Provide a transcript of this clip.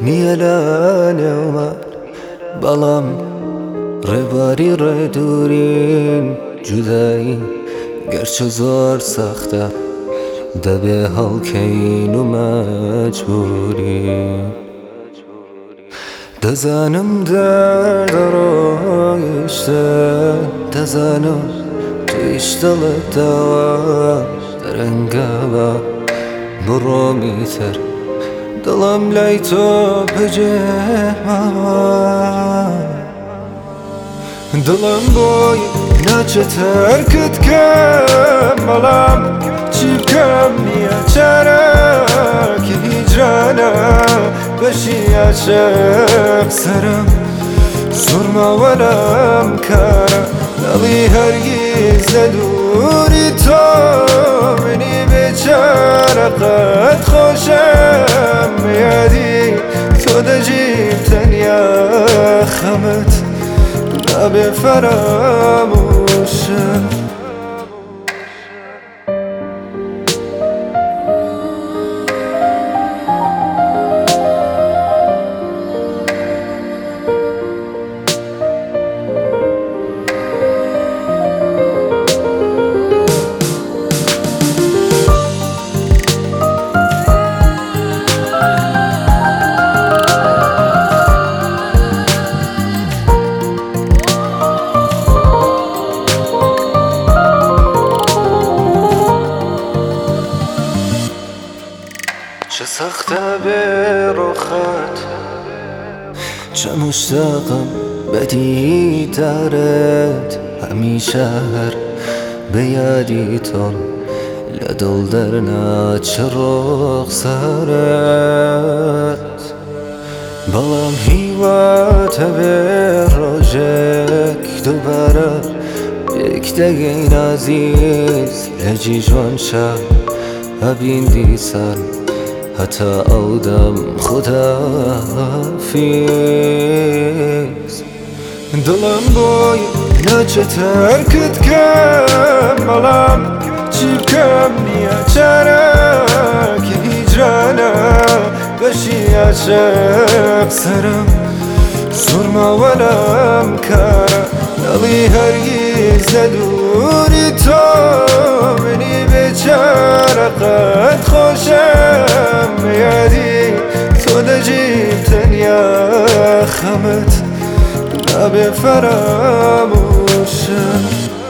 نیە لە نێومە بەڵام ڕێباری ڕێدورین جودایی گەرچە زۆر سەختە دەبێ هەڵکەین و مەجبورین دەزانم دەڕۆیشتە دەزانم تویش دڵت داوا دەرەنگاوە بڕۆمی تر دڵم لای تۆ بجێماوە دڵم بۆی ناچێت هەرکت کەم بەڵام چی بکەم نییە چارەکی هیجرانە بەشی عاشق سەرم زۆر ماوە لەم کارە دڵی هەرگیز لە دووری تۆ منی بێچارە قەت خۆشم یادی تۆ دەژیم تەنیا خەمت نابێ فەرامۆشم چه سەختە بێڕۆخات چه مشتاقم بە دیدارت هەمیشە هەر بە یادی تۆم لە دڵ دەرناچە ڕۆخسارت بەڵام هیواتە بێ ڕۆژێک دووبارە پێک دەگەین عەزیز لە جیژوانشە هەبین دیسان هەتا ئەو دەم خوداحافیز دڵم بۆی ناچێت هەرکت کەم بەڵام چی بکەم نییە چارەکی هیجرانە بەشی عاشق سەرم زۆر ماوە لەم کارە دڵی هەرگیز لە دووری تۆ منی بێچارە قەت خۆشم یادی تۆ دەژیم تەنیا خەمت نابێ فەرامۆشم